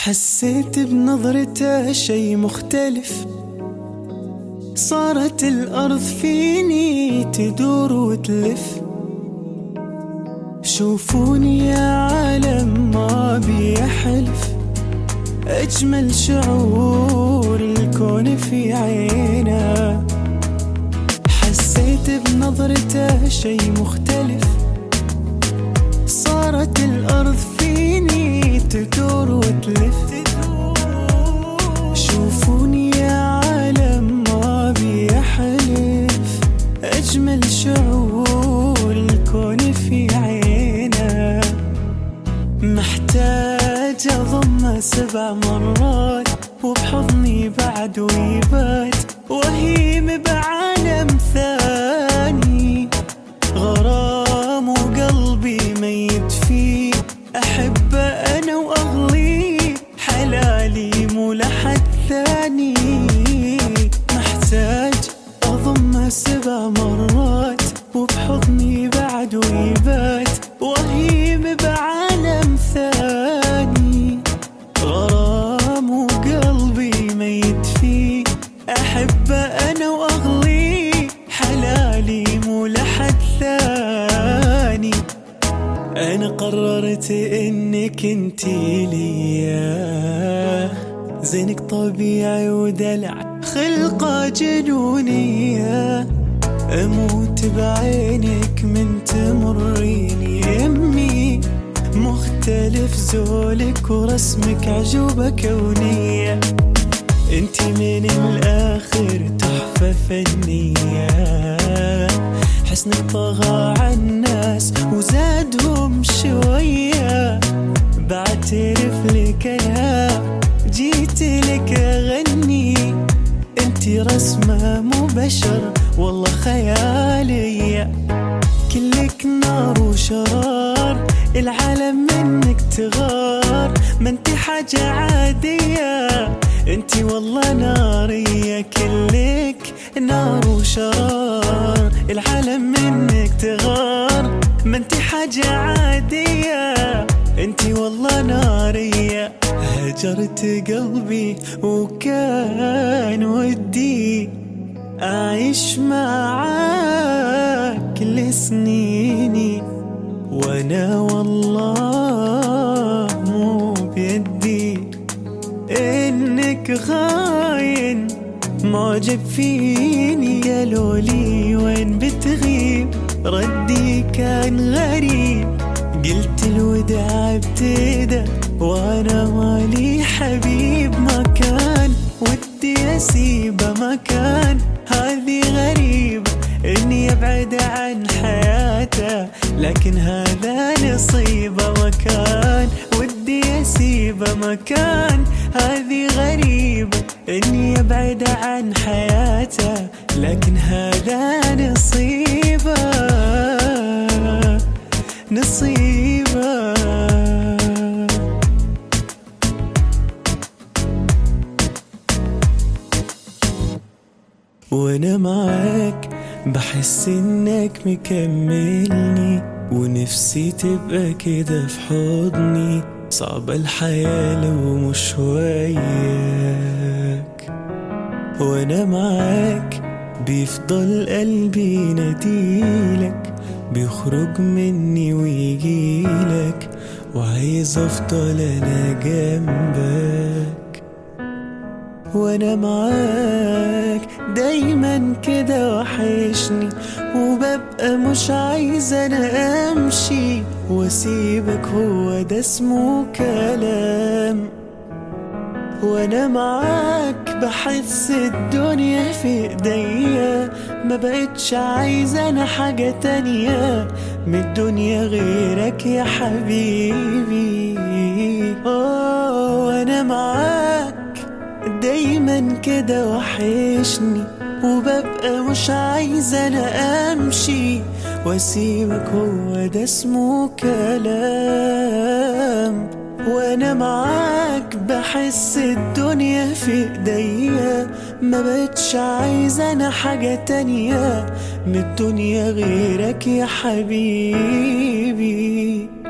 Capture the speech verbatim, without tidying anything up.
حسيت بنظرته شي مختلف، صارت الأرض فيني تدور وتلف. شوفوني يا عالم ما بيحلف، أجمل شعور الكون في عينه. حسيت بنظرته شي مختلف، صارت الأرض فيني تدور وتلف. شوفوني يا عالم ما بيحلف، أجمل شعور الكون في عينه. محتاج أضمه سبع مرات، وبحضني بعد ويبات وهيم بعالم ثاني. غرام وقلبي ميت فيه، أحبه أنا وأغليه، حلالي مو لحد ثاني. محتاج أضمه سبع مرات، وبحضني بعد ويبات وهيم بعالم ثاني. غرام وقلبي ميت فيه، أحبه أنا وأغليه، حلالي مو لحد ثاني. أنا قررت إنك انتي ليا، زينك طبيعي ودلع خلقة جنونية. أموت بعينك من تمريني يمي، مختلف زولك ورسمك عجوبة كونية. انتي من الآخر تحفة فنية، حسنك طغى عالناس وزادهم شوية. بعترف لك أنا جيت لك أغني، انتي رسمة مو بشر والله خيالية. كلك نار وشرار، العالم منك تغار، ما انتي حاجة عادية، انتي والله نارية. كلك نار وشرار، العالم منك تغار، ما انتي حاجة عادية، انتي والله نارية. هجرت قلبي وكان ودي أعيش معاك كل سنيني، وانا والله مو بيدي انك غاين معجب فيني. قالوا لي وين بتغيب، ردي كان غريب، قلت الوداع ابتدى وانا مالي حبيب. ما كان ودي اسيبه، ما كان هذه غريبة اني ابعد عن حياته، لكن هذا نصيبه. ما كان ودي اسيبه، ما كان هذه غريبة اني ابعد عن حياته، لكن هذا نصيبه نصيبه. وانا معاك بحس انك مكملني، ونفسي تبقى كده في حضني. صعبة الحياة لو مش وياك، وانا معاك بيفضل قلبي يناديلك، بيخرج مني ويجيلك، وعايز افضل انا جنبك. وانا معاك دايما كده وحشني، وببقى مش عايز انا امشي واسيبك، هو ده اسمه كلام. وانا معاك بحس الدنيا في ايديا، ما بقتش عايز انا حاجة تانية من الدنيا غيرك يا حبيبي. أوه وانا معاك دايما كده وحشني، وببقى مش عايز انا امشي واسيبك، هو ده اسمه كلام. وانا معاك بحس الدنيا في ايديا، ما بقتش عايز انا حاجة تانية من الدنيا غيرك يا حبيبي.